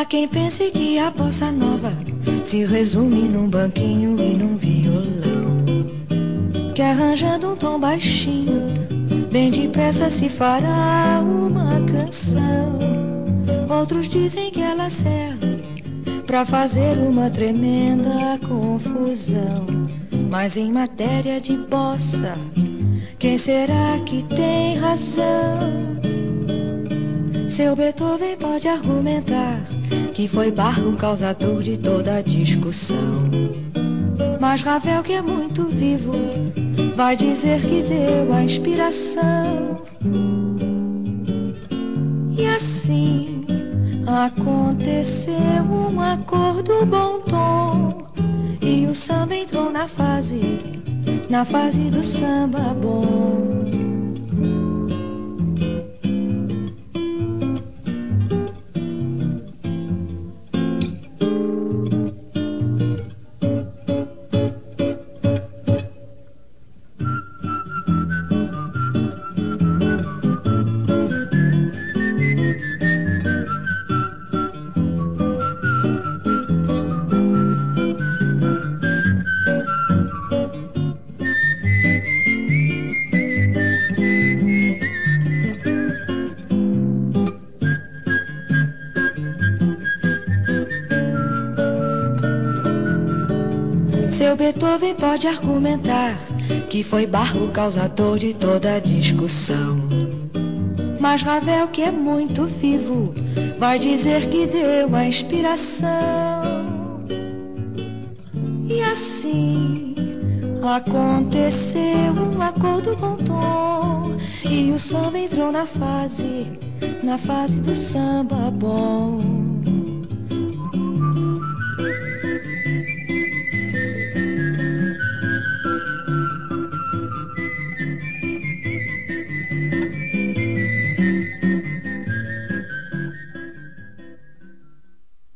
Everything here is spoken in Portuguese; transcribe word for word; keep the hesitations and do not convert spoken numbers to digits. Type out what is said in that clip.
Há quem pense que a bossa nova se resume num banquinho e num violão, que arranjando um tom baixinho, bem depressa se fará uma canção. Outros dizem que ela serve pra fazer uma tremenda confusão. Mas em matéria de bossa, quem será que tem razão? Seu Beethoven pode argumentar que foi Bach o causador de toda a discussão. Mas Ravel, que é muito vivo, vai dizer que deu a inspiração. E assim aconteceu um acordo bom tom, e o samba entrou na fase, na fase do samba bom. Seu Beethoven pode argumentar que foi Bach o causador de toda a discussão. Mas Ravel, que é muito vivo, vai dizer que deu a inspiração. E assim aconteceu um acordo bom tom, e o samba entrou na fase, na fase do samba bom.